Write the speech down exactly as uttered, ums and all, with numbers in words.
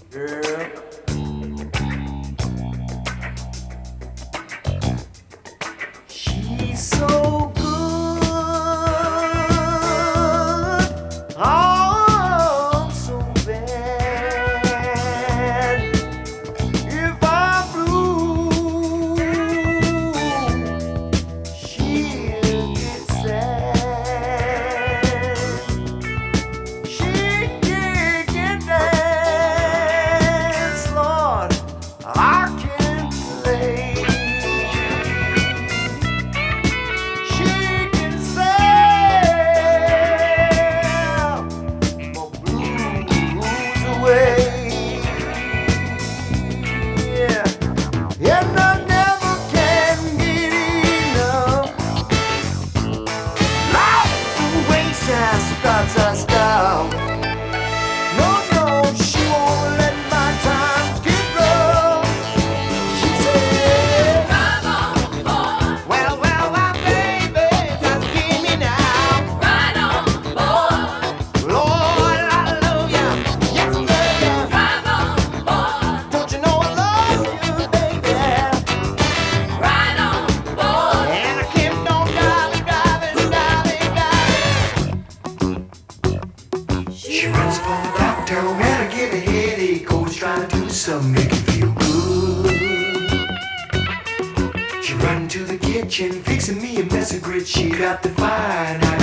Girl, she's so good. Oh, so bad. If I'm blue, she'll get sad. She can dance, Lord. I can play. She can sail my blues away. Yeah. And I never can get enough. Like the way she starts us down. No, no, she won't let my times get rough. She said, Come on, boy, well, well, my baby, just give me now. ride on, boy, Lord, I love ya. Yes, I love ya. drive on, boy, Don't you know I love you, baby? ride on, boy, And I keep on driving, driving, driving, driving. She runs for the doctor when I get a headache. Always trying to do something make you feel good. She run to the kitchen, fixing me a mess of grits. She got the fire, and I